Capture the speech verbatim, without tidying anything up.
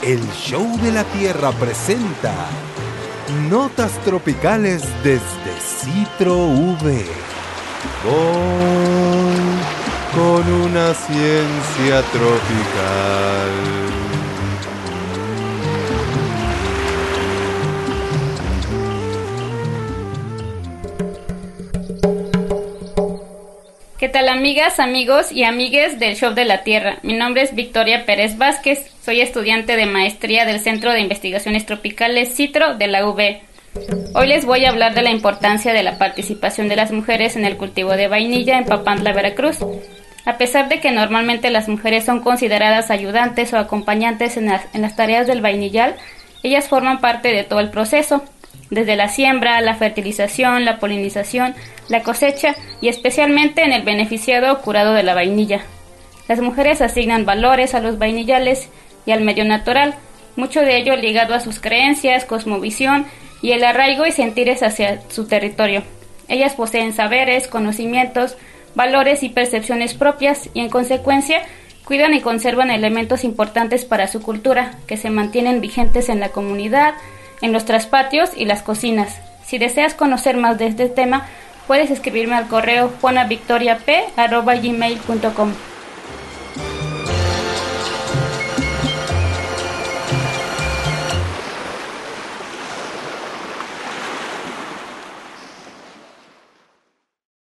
El Show de la Tierra presenta Notas Tropicales desde Citro V. Con, con una ciencia tropical. ¿Qué tal, amigas, amigos y amigues del Show de la Tierra? Mi nombre es Victoria Pérez Vázquez, soy estudiante de maestría del Centro de Investigaciones Tropicales Citro de la U V. Hoy les voy a hablar de la importancia de la participación de las mujeres en el cultivo de vainilla en Papantla, Veracruz. A pesar de que normalmente las mujeres son consideradas ayudantes o acompañantes en las, en las tareas del vainillal, ellas forman parte de todo el proceso, desde la siembra, la fertilización, la polinización, la cosecha y especialmente en el beneficiado o curado de la vainilla. Las mujeres asignan valores a los vainillales y al medio natural, mucho de ello ligado a sus creencias, cosmovisión y el arraigo y sentires hacia su territorio. Ellas poseen saberes, conocimientos, valores y percepciones propias y en consecuencia cuidan y conservan elementos importantes para su cultura que se mantienen vigentes en la comunidad, en los traspatios y las cocinas. Si deseas conocer más de este tema, puedes escribirme al correo juanavictoriap arroba gmail punto com.